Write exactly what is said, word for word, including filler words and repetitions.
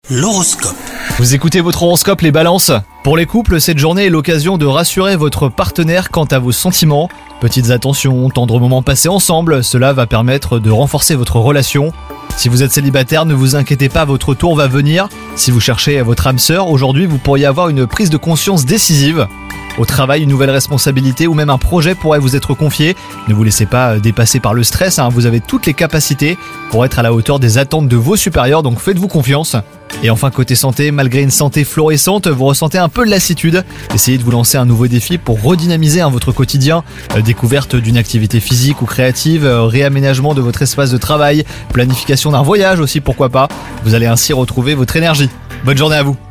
L'horoscope. Vous écoutez votre horoscope les balances. Pour les couples, cette journée est l'occasion de rassurer votre partenaire quant à vos sentiments. Petites attentions, tendres moments passés ensemble, cela va permettre de renforcer votre relation. Si vous êtes célibataire, ne vous inquiétez pas, votre tour va venir. Si vous cherchez votre âme sœur, aujourd'hui vous pourriez avoir une prise de conscience décisive. Au travail, une nouvelle responsabilité ou même un projet pourrait vous être confié. Ne vous laissez pas dépasser par le stress, hein. Vous avez toutes les capacités pour être à la hauteur des attentes de vos supérieurs, donc faites-vous confiance. Et enfin, côté santé, malgré une santé florissante, vous ressentez un peu de lassitude. Essayez de vous lancer un nouveau défi pour redynamiser hein, votre quotidien. Euh, découverte d'une activité physique ou créative, euh, réaménagement de votre espace de travail, planification d'un voyage aussi, pourquoi pas. Vous allez ainsi retrouver votre énergie. Bonne journée à vous.